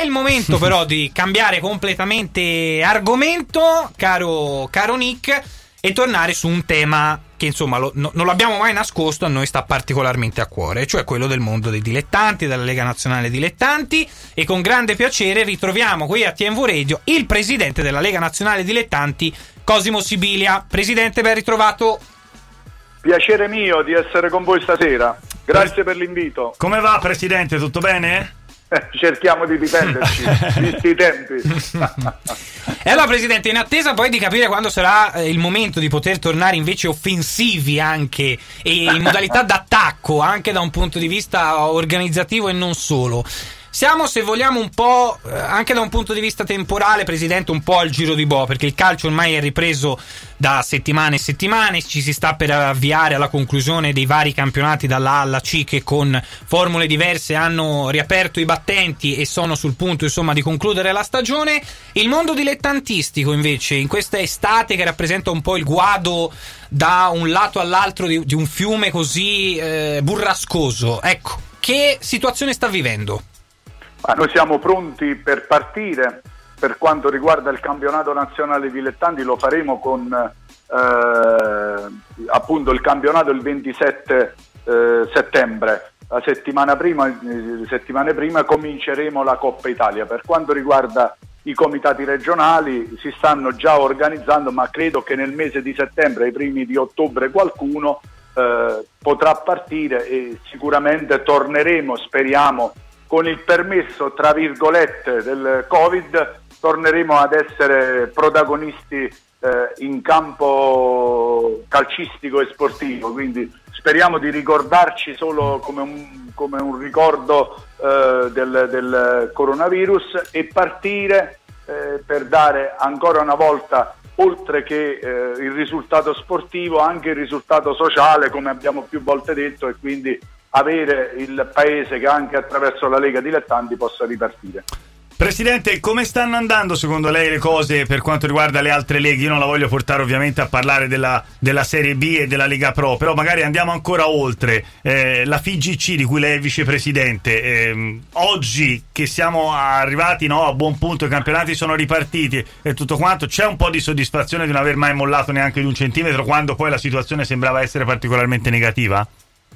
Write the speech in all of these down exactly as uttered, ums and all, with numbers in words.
il momento però di cambiare completamente argomento, caro, caro Nick, e tornare su un tema che insomma lo, no, non l'abbiamo mai nascosto, a noi sta particolarmente a cuore, cioè quello del mondo dei dilettanti, della Lega Nazionale Dilettanti, e con grande piacere ritroviamo qui a T N V Radio il presidente della Lega Nazionale Dilettanti, Cosimo Sibilia. Presidente, ben ritrovato. Piacere mio di essere con voi stasera, grazie per l'invito. Come va, presidente, tutto bene? Cerchiamo di difenderci, visti i tempi. E allora, presidente, in attesa poi di capire quando sarà il momento di poter tornare invece offensivi anche e in modalità d'attacco, anche da un punto di vista organizzativo e non solo, siamo, se vogliamo, un po' anche da un punto di vista temporale, presidente, un po' al giro di boa, perché il calcio ormai è ripreso da settimane e settimane, ci si sta per avviare alla conclusione dei vari campionati dalla A alla C, che con formule diverse hanno riaperto i battenti e sono sul punto, insomma, di concludere la stagione. Il mondo dilettantistico invece, in questa estate che rappresenta un po' il guado da un lato all'altro di, di un fiume così eh, burrascoso, ecco, che situazione sta vivendo? Ma noi siamo pronti per partire. Per quanto riguarda il campionato nazionale dilettanti, lo faremo con eh, appunto il campionato il ventisette eh, settembre. La settimana prima, eh, settimane prima cominceremo la Coppa Italia. Per quanto riguarda i comitati regionali, si stanno già organizzando, ma credo che nel mese di settembre, ai primi di ottobre, qualcuno eh, potrà partire e sicuramente torneremo, speriamo, con il permesso tra virgolette del Covid, torneremo ad essere protagonisti eh, in campo calcistico e sportivo, quindi speriamo di ricordarci solo come un, come un ricordo eh, del, del coronavirus e partire eh, per dare ancora una volta, oltre che eh, il risultato sportivo, anche il risultato sociale, come abbiamo più volte detto, e quindi avere il paese che anche attraverso la Lega Dilettanti possa ripartire. Presidente, come stanno andando secondo lei le cose per quanto riguarda le altre leghe? Io non la voglio portare ovviamente a parlare della, della Serie B e della Lega Pro, però magari andiamo ancora oltre. Eh, la F I G C, di cui lei è vicepresidente, eh, oggi che siamo arrivati, no, a buon punto, i campionati sono ripartiti e tutto quanto, c'è un po' di soddisfazione di non aver mai mollato neanche di un centimetro quando poi la situazione sembrava essere particolarmente negativa?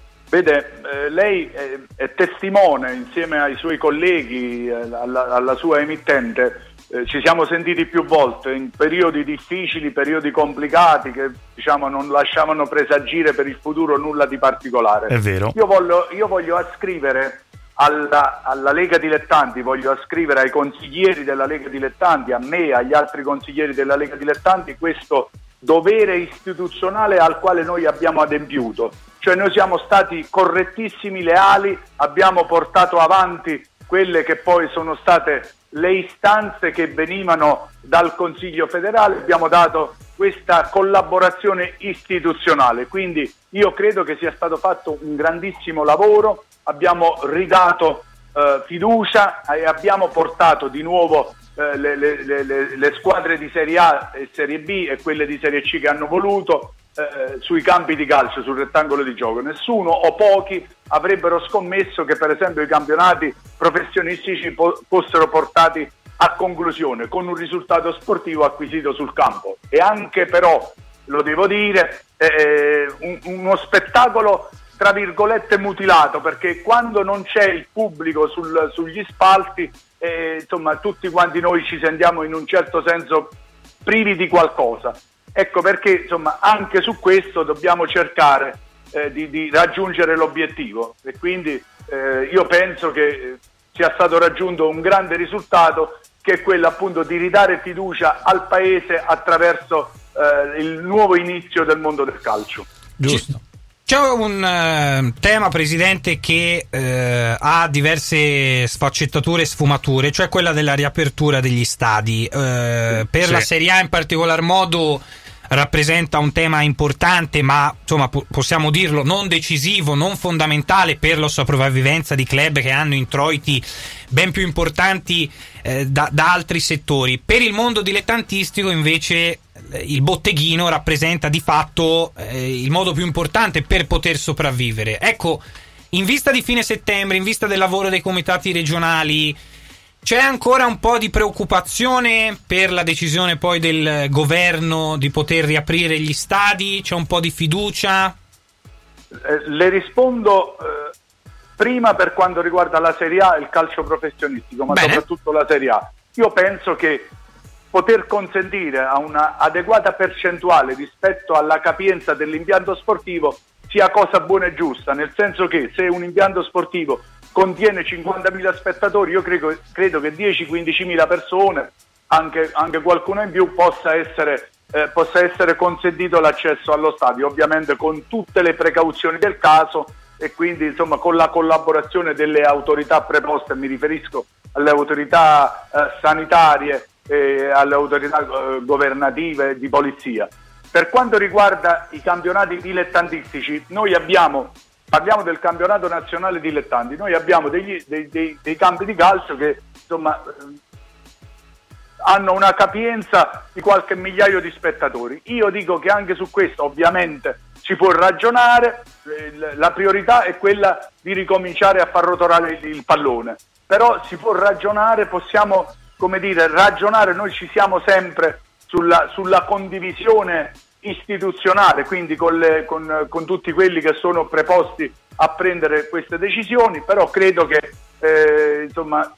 Vede, eh, lei è, è testimone insieme ai suoi colleghi, eh, alla, alla sua emittente, eh, ci siamo sentiti più volte in periodi difficili, periodi complicati che diciamo non lasciavano presagire per il futuro nulla di particolare. È vero. Io voglio, io voglio ascrivere alla, alla Lega Dilettanti, voglio ascrivere ai consiglieri della Lega Dilettanti, a me, agli altri consiglieri della Lega Dilettanti, questo dovere istituzionale al quale noi abbiamo adempiuto. Cioè noi siamo stati correttissimi, leali, abbiamo portato avanti quelle che poi sono state le istanze che venivano dal Consiglio federale, abbiamo dato questa collaborazione istituzionale, quindi io credo che sia stato fatto un grandissimo lavoro, abbiamo ridato eh, fiducia e abbiamo portato di nuovo eh, le, le, le, le squadre di Serie A e Serie B e quelle di Serie C che hanno voluto Eh, sui campi di calcio, sul rettangolo di gioco. Nessuno o pochi avrebbero scommesso che per esempio i campionati professionistici po- fossero portati a conclusione con un risultato sportivo acquisito sul campo, e anche però, lo devo dire, eh, un, uno spettacolo tra virgolette mutilato, perché quando non c'è il pubblico sul, sugli spalti, eh, insomma tutti quanti noi ci sentiamo in un certo senso privi di qualcosa. Ecco perché insomma anche su questo dobbiamo cercare eh, di, di raggiungere l'obiettivo, e quindi eh, io penso che sia stato raggiunto un grande risultato, che è quello appunto di ridare fiducia al Paese attraverso eh, il nuovo inizio del mondo del calcio. Giusto. C'è un uh, tema, presidente, che uh, ha diverse sfaccettature e sfumature, cioè quella della riapertura degli stadi. Uh, per sì. La Serie A in particolar modo rappresenta un tema importante, ma insomma po- possiamo dirlo non decisivo, non fondamentale per la sopravvivenza di club che hanno introiti ben più importanti eh, da, da altri settori. Per il mondo dilettantistico invece il botteghino rappresenta di fatto eh, il modo più importante per poter sopravvivere. Ecco, in vista di fine settembre, in vista del lavoro dei comitati regionali, C'è ancora un po' di preoccupazione per la decisione poi del governo di poter riaprire gli stadi? C'è un po' di fiducia? Eh, le rispondo eh, prima per quanto riguarda la Serie A e il calcio professionistico, ma Bene. soprattutto la Serie A. Io penso che poter consentire a una adeguata percentuale rispetto alla capienza dell'impianto sportivo sia cosa buona e giusta, nel senso che se un impianto sportivo contiene cinquantamila spettatori, io credo, credo che dieci-quindicimila persone, anche, anche qualcuno in più, possa essere, eh, possa essere consentito l'accesso allo stadio, ovviamente con tutte le precauzioni del caso e quindi insomma con la collaborazione delle autorità preposte, mi riferisco alle autorità eh, sanitarie e alle autorità eh, governative di polizia. Per quanto riguarda i campionati dilettantistici, noi abbiamo, parliamo del campionato nazionale dilettanti, noi abbiamo degli, dei, dei, dei campi di calcio che insomma hanno una capienza di qualche migliaio di spettatori. Io dico che anche su questo ovviamente si può ragionare, la priorità è quella di ricominciare a far rotolare il pallone, però si può ragionare, possiamo come dire ragionare, noi ci siamo sempre sulla, sulla condivisione istituzionale, quindi con, le, con, con tutti quelli che sono preposti a prendere queste decisioni, però credo che eh, insomma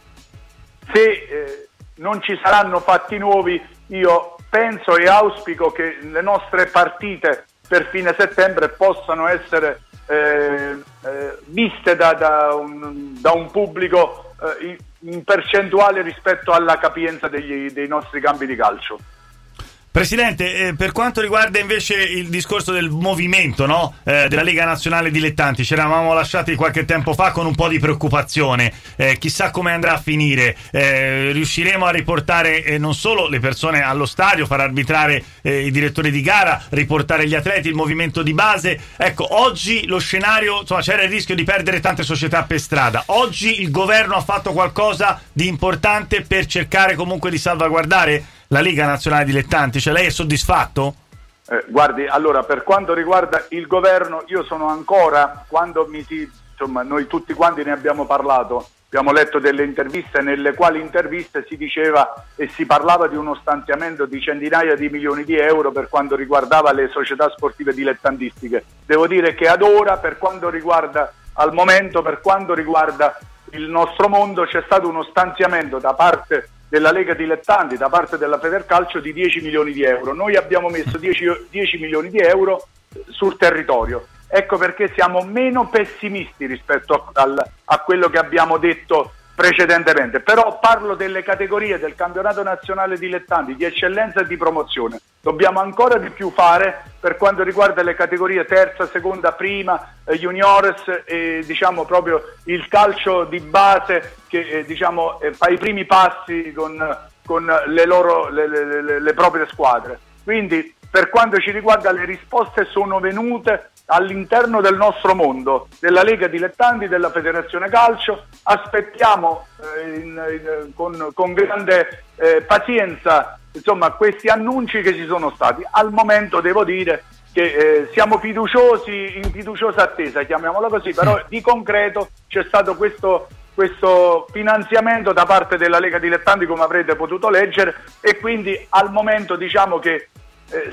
se eh, non ci saranno fatti nuovi, io penso e auspico che le nostre partite per fine settembre possano essere eh, eh, viste da, da, un, da un pubblico eh, in percentuale rispetto alla capienza degli, dei nostri campi di calcio. Presidente, eh, per quanto riguarda invece il discorso del movimento, no? eh, della Lega Nazionale Dilettanti, ci eravamo lasciati qualche tempo fa con un po' di preoccupazione, eh, chissà come andrà a finire, eh, riusciremo a riportare eh, non solo le persone allo stadio, far arbitrare eh, i direttori di gara, riportare gli atleti, il movimento di base. Ecco, oggi lo scenario, insomma, c'era il rischio di perdere tante società per strada. Oggi il governo ha fatto qualcosa di importante per cercare comunque di salvaguardare la Lega Nazionale Dilettanti, cioè lei è soddisfatto? Eh, guardi, allora per quanto riguarda il governo, io sono ancora, quando mi si, insomma noi tutti quanti ne abbiamo parlato, abbiamo letto delle interviste nelle quali interviste si diceva e si parlava di uno stanziamento di centinaia di milioni di euro per quanto riguardava le società sportive dilettantistiche. Devo dire che ad ora, per quanto riguarda, al momento, per quanto riguarda il nostro mondo, c'è stato uno stanziamento da parte della Lega Dilettanti, da parte della Federcalcio di dieci milioni di euro. Noi abbiamo messo dieci milioni di euro sul territorio. Ecco perché siamo meno pessimisti rispetto a, a, a quello che abbiamo detto precedentemente. Però parlo delle categorie del campionato nazionale dilettanti di eccellenza e di promozione. Dobbiamo ancora di più fare per quanto riguarda le categorie terza, seconda, prima, eh, juniores e diciamo proprio il calcio di base che eh, diciamo eh, fa i primi passi con, con le loro le, le, le, le proprie squadre. Quindi per quanto ci riguarda le risposte sono venute all'interno del nostro mondo, della Lega Dilettanti, della Federazione Calcio. Aspettiamo eh, in, in, con, con grande eh, pazienza insomma questi annunci che ci sono stati. Al momento devo dire che eh, siamo fiduciosi, in fiduciosa attesa, chiamiamola così, però di concreto c'è stato questo, questo finanziamento da parte della Lega Dilettanti, come avrete potuto leggere, e quindi al momento diciamo che eh,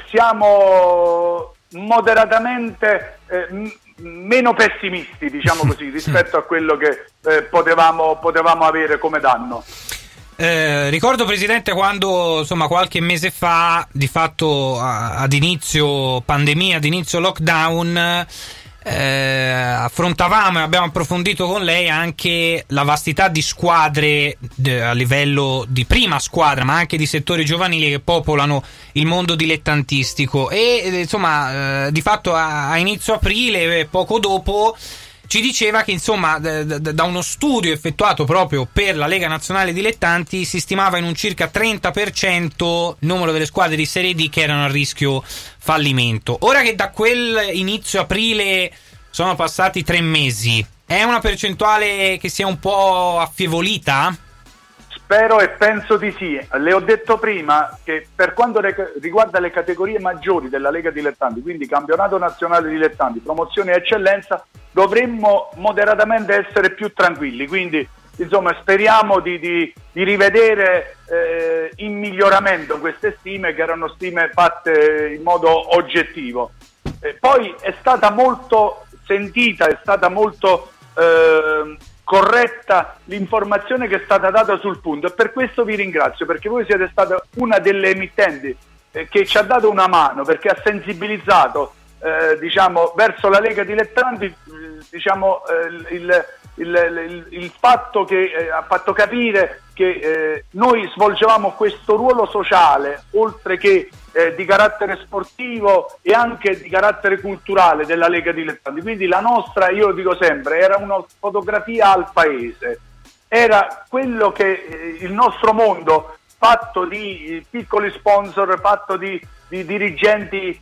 siamo moderatamente eh, m- meno pessimisti, diciamo così, rispetto a quello che eh, potevamo, potevamo avere come danno. Eh, ricordo, Presidente, quando insomma qualche mese fa, di fatto a, ad inizio pandemia, ad inizio lockdown, eh, affrontavamo e abbiamo approfondito con lei anche la vastità di squadre de, a livello di prima squadra, ma anche di settori giovanili che popolano il mondo dilettantistico. E eh, insomma, eh, di fatto a, a inizio aprile, poco dopo, ci diceva che insomma d- d- da uno studio effettuato proprio per la Lega Nazionale Dilettanti si stimava in un circa trenta per cento il numero delle squadre di Serie D che erano a rischio fallimento. Ora che da quel inizio aprile sono passati tre mesi, è una percentuale che sia un po' affievolita? Spero e penso di sì. Le ho detto prima che per quanto riguarda le categorie maggiori della Lega Dilettanti, quindi campionato nazionale dilettanti, promozione e eccellenza, dovremmo moderatamente essere più tranquilli, quindi insomma speriamo di, di, di rivedere eh, in miglioramento queste stime, che erano stime fatte in modo oggettivo. Eh, poi è stata molto sentita, è stata molto eh, corretta l'informazione che è stata data sul punto, e per questo vi ringrazio, perché voi siete stata una delle emittenti eh, che ci ha dato una mano, perché ha sensibilizzato eh, diciamo verso la Lega Dilettanti eh, diciamo eh, il, il, il, il fatto che eh, ha fatto capire che eh, noi svolgevamo questo ruolo sociale, oltre che eh, di carattere sportivo e anche di carattere culturale della Lega Dilettanti. Quindi la nostra, io lo dico sempre, era una fotografia al paese, era quello che eh, il nostro mondo, fatto di eh, piccoli sponsor, fatto di, di dirigenti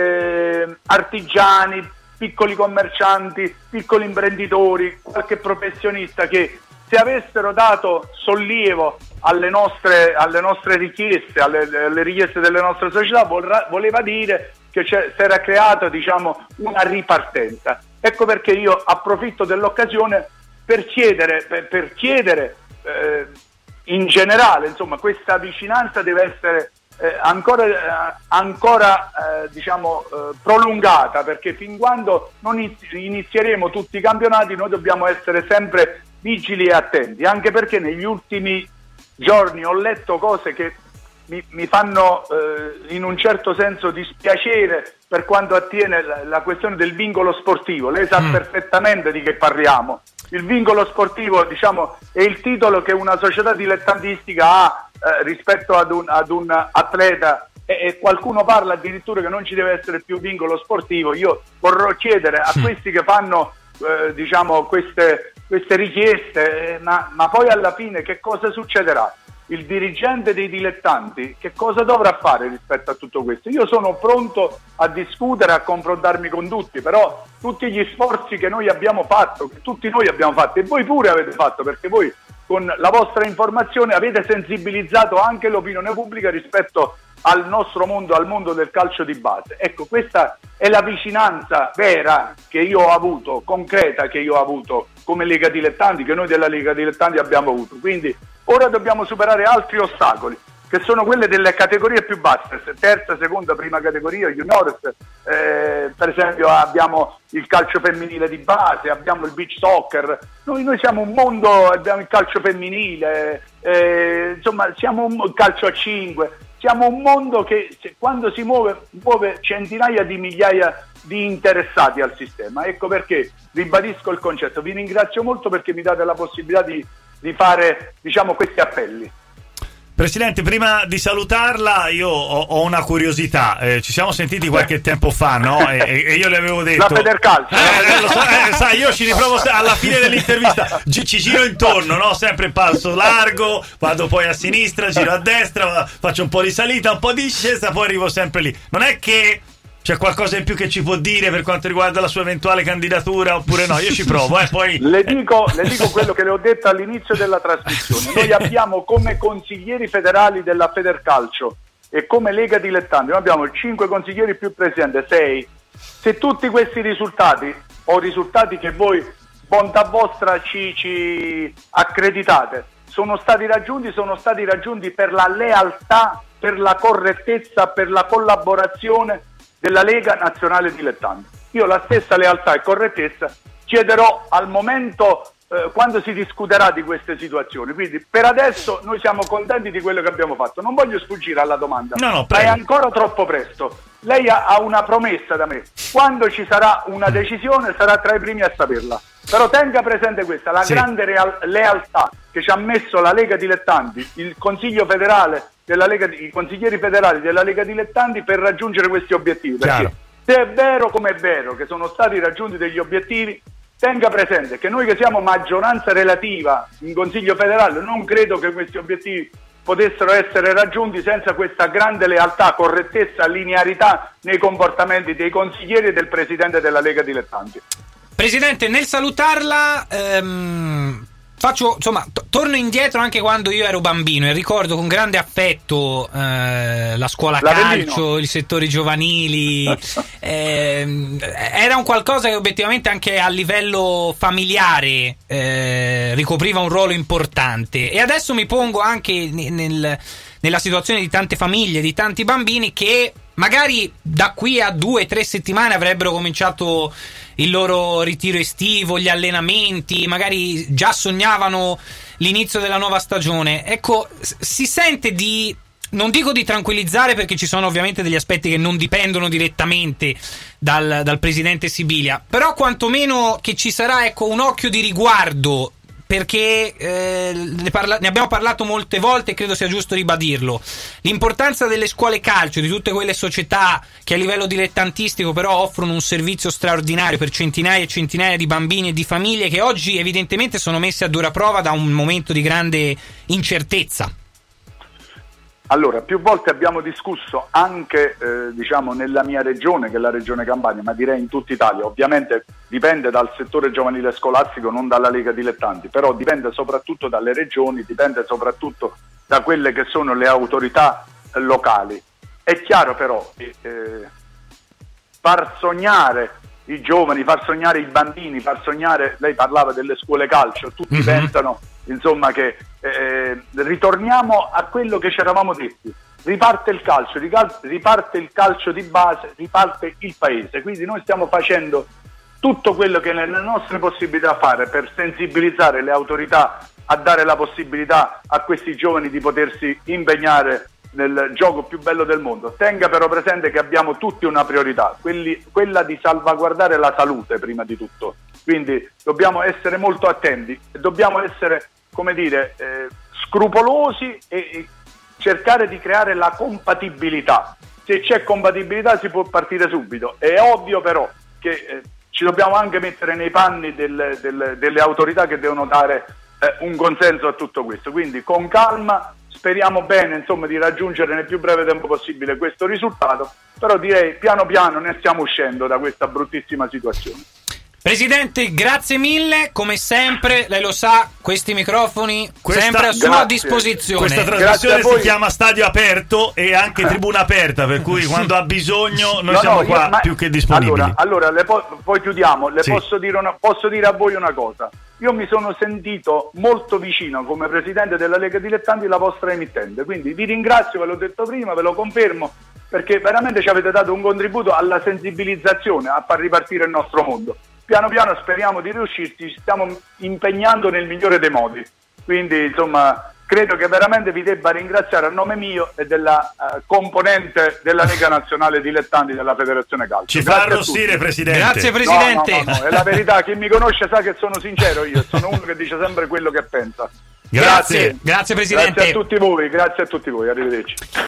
eh, artigiani, piccoli commercianti, piccoli imprenditori, qualche professionista che, se avessero dato sollievo alle nostre, alle nostre richieste, alle, alle richieste delle nostre società, vorrà, voleva dire che si era creata, diciamo, una ripartenza. Ecco perché io approfitto dell'occasione per chiedere, per, per chiedere eh, in generale, insomma, questa vicinanza deve essere eh, ancora, eh, ancora eh, diciamo, eh, prolungata, perché fin quando non inizieremo tutti i campionati noi dobbiamo essere sempre vigili e attenti, anche perché negli ultimi giorni ho letto cose che mi, mi fanno eh, in un certo senso dispiacere per quanto attiene la, la questione del vincolo sportivo. Lei sa mm. perfettamente di che parliamo. Il vincolo sportivo, diciamo, è il titolo che una società dilettantistica ha eh, rispetto ad un, ad un atleta, e, e qualcuno parla addirittura che non ci deve essere più vincolo sportivo. Io vorrò chiedere a questi che fanno eh, diciamo queste queste richieste, ma, ma poi alla fine che cosa succederà? Il dirigente dei dilettanti che cosa dovrà fare rispetto a tutto questo? Io sono pronto a discutere, a confrontarmi con tutti, però tutti gli sforzi che noi abbiamo fatto, che tutti noi abbiamo fatto, e voi pure avete fatto, perché voi con la vostra informazione avete sensibilizzato anche l'opinione pubblica rispetto al nostro mondo, al mondo del calcio di base. Ecco, questa è la vicinanza vera che io ho avuto, concreta che io ho avuto come Lega Dilettanti, che noi della Lega Dilettanti abbiamo avuto. Quindi ora dobbiamo superare altri ostacoli, che sono quelle delle categorie più basse, terza, seconda, prima categoria, juniores, eh, per esempio abbiamo il calcio femminile di base, abbiamo il beach soccer, noi, noi siamo un mondo, abbiamo il calcio femminile, eh, insomma siamo un calcio a cinque, siamo un mondo che quando si muove, muove centinaia di migliaia di interessati al sistema. Ecco perché ribadisco il concetto. Vi ringrazio molto perché mi date la possibilità di, di fare, diciamo, questi appelli. Presidente, prima di salutarla io ho, ho una curiosità, eh, ci siamo sentiti qualche tempo fa, no? E, e io le avevo detto... La Federcalcio. Eh, lo so, eh, sai, io ci riprovo alla fine dell'intervista, ci, ci giro intorno, no? Sempre passo largo, vado poi a sinistra, giro a destra, faccio un po' di salita, un po' di discesa, poi arrivo sempre lì. Non è che c'è qualcosa in più che ci può dire per quanto riguarda la sua eventuale candidatura oppure no? Io ci provo, eh, poi... Le dico, le dico quello che le ho detto all'inizio della trasmissione. Noi abbiamo come consiglieri federali della Federcalcio e come Lega Dilettanti, noi abbiamo cinque consiglieri più presidenti, sei. Se tutti questi risultati, o risultati che voi, bontà vostra, ci, ci accreditate, sono stati raggiunti, sono stati raggiunti per la lealtà, per la correttezza, per la collaborazione della Lega Nazionale Dilettanti. Io la stessa lealtà e correttezza chiederò al momento eh, quando si discuterà di queste situazioni. Quindi per adesso noi siamo contenti di quello che abbiamo fatto. Non voglio sfuggire alla domanda, no, no, ma è ancora troppo presto. Lei ha, ha una promessa da me. Quando ci sarà una decisione sarà tra i primi a saperla. Però tenga presente questa, la sì. grande real- lealtà che ci ha messo la Lega Dilettanti, il Consiglio federale della Lega, i consiglieri federali della Lega Dilettanti per raggiungere questi obiettivi. Perché se è vero come è vero che sono stati raggiunti degli obiettivi, tenga presente che noi che siamo maggioranza relativa in Consiglio federale non credo che questi obiettivi potessero essere raggiunti senza questa grande lealtà, correttezza, linearità nei comportamenti dei consiglieri e del presidente della Lega Dilettanti. Presidente, nel salutarla, ehm, faccio, insomma, t- torno indietro anche quando io ero bambino e ricordo con grande affetto eh, la scuola L'Avellino. calcio, i settori giovanili. eh, era un qualcosa che obiettivamente anche a livello familiare eh, ricopriva un ruolo importante. E adesso mi pongo anche nel, nella situazione di tante famiglie, di tanti bambini che magari da qui a due o tre settimane avrebbero cominciato il loro ritiro estivo, gli allenamenti, magari già sognavano l'inizio della nuova stagione. Ecco, si sente di, non dico di tranquillizzare, perché ci sono ovviamente degli aspetti che non dipendono direttamente dal, dal presidente Sibilia, però quantomeno che ci sarà, ecco, un occhio di riguardo, perché eh, ne, parla- ne abbiamo parlato molte volte e credo sia giusto ribadirlo. L'importanza delle scuole calcio, di tutte quelle società che a livello dilettantistico però offrono un servizio straordinario per centinaia e centinaia di bambini e di famiglie che oggi evidentemente sono messe a dura prova da un momento di grande incertezza. Allora, più volte abbiamo discusso anche eh, diciamo nella mia regione, che è la regione Campania, ma direi in tutta Italia. Ovviamente dipende dal settore giovanile scolastico, non dalla Lega Dilettanti, però dipende soprattutto dalle regioni, dipende soprattutto da quelle che sono le autorità eh, locali. È chiaro però che eh, far sognare i giovani, far sognare i bambini, far sognare, lei parlava delle scuole calcio, tutti mm-hmm. pensano insomma che eh, ritorniamo a quello che ci eravamo detti, riparte il calcio, riparte il calcio di base, riparte il paese. Quindi noi stiamo facendo tutto quello che è nelle nostre possibilità fare per sensibilizzare le autorità a dare la possibilità a questi giovani di potersi impegnare nel gioco più bello del mondo. Tenga però presente che abbiamo tutti una priorità, quelli, quella di salvaguardare la salute prima di tutto. Quindi dobbiamo essere molto attenti, dobbiamo essere, come dire, eh, scrupolosi e, e cercare di creare la compatibilità. Se c'è compatibilità si può partire subito. È ovvio però che eh, ci dobbiamo anche mettere nei panni del, del, delle autorità che devono dare eh, un consenso a tutto questo. Quindi con calma, speriamo bene insomma di raggiungere nel più breve tempo possibile questo risultato, però direi piano piano ne stiamo uscendo da questa bruttissima situazione. Presidente, grazie mille, come sempre, lei lo sa, questi microfoni Questa, sempre a sua grazie. disposizione. Questa trasmissione si chiama Stadio Aperto e anche Tribuna Aperta, per cui quando ha bisogno noi no, siamo no, qua io, ma, più che disponibili. Allora, allora le po- poi chiudiamo, le sì. posso, dire una, posso dire a voi una cosa. Io mi sono sentito molto vicino come presidente della Lega Dilettanti la vostra emittente, quindi vi ringrazio, ve l'ho detto prima, ve lo confermo, perché veramente ci avete dato un contributo alla sensibilizzazione, a far ripartire il nostro mondo. Piano piano speriamo di riuscirci, ci stiamo impegnando nel migliore dei modi, quindi insomma credo che veramente vi debba ringraziare a nome mio e della uh, componente della Lega Nazionale Dilettanti della Federazione Calcio. Ci fa arrossire, Presidente. Grazie Presidente. No, no, no, no, è la verità, chi mi conosce sa che sono sincero io, sono uno che dice sempre quello che pensa. Grazie, grazie, grazie Presidente. Grazie a tutti voi, grazie a tutti voi, arrivederci.